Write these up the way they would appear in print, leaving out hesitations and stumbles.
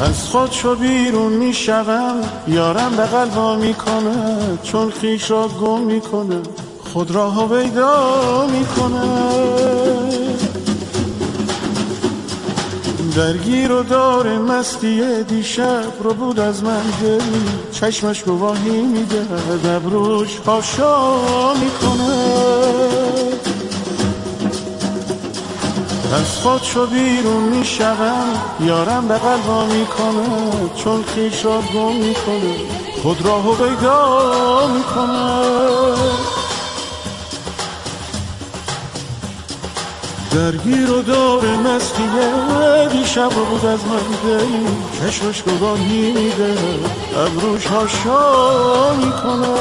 از خود چو بیرون میشوم یارم بغل وا میکنه، چون خویش را گم میکنه خود را هویدا میکنه. درگیر و دار مستی دیشب رو بود از من دل، چشمش گواهی میده ابروش پاشا میکنه. از خود چو بیرون میشوم یارم بغل وا میکنه، چون خویش را گم میکنه خود را هویدا میکنه. درگیر و دار مستی دیشب رو بود از من دل، چشمش گواهی میده ابروش هاشا میکنه.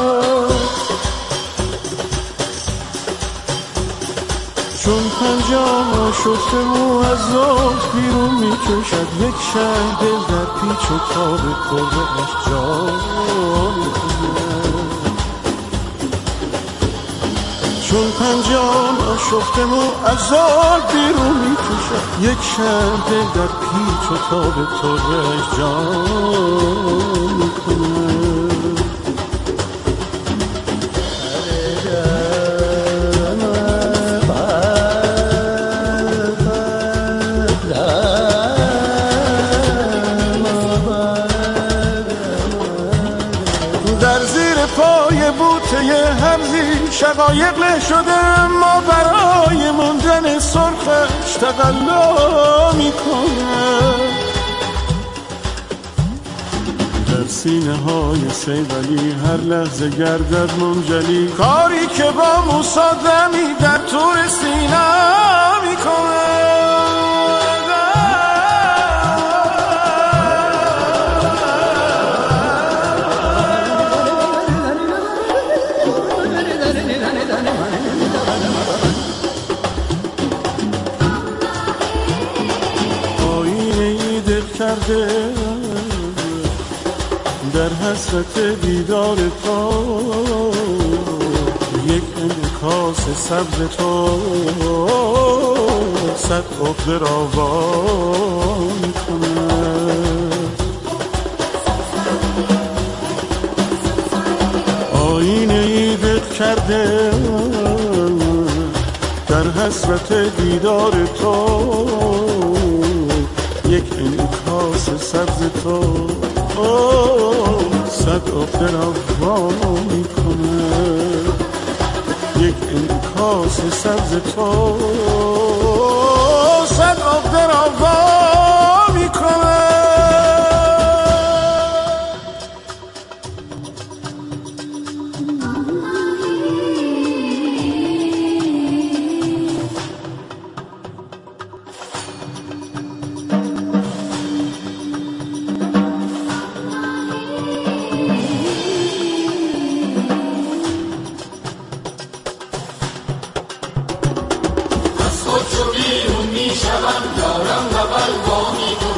چون پنجام شسته مو از زلف بیرون میکشد، یک شهر دل در پیچ و تاب خورده جا میکنه. چون پنجام شسته مو از زلف بیرون میکشد، یک شهر دل در پیچ و تاب خورده جا میکنه. در زیر پای بوته هرزی شقایق له شده، ما برای موندن سرخش تقلا میکنه. در سینه های سیبلی هر لحظه گردد منجلی، کاری که با موسی دمی در طور سینا میکنه. کرده در حسرت دیدار تو، یک انعکاس سبز تو صد عقده را وا میکنه. آینه ای دل کرده در حسرت دیدار تو، یک انعکاس سبز تو صد عقده را وا میکنه. یک انعکاس سبز تو صد عقده را وا میکنه. بیرون میشوم یارم بغل وا میکنه،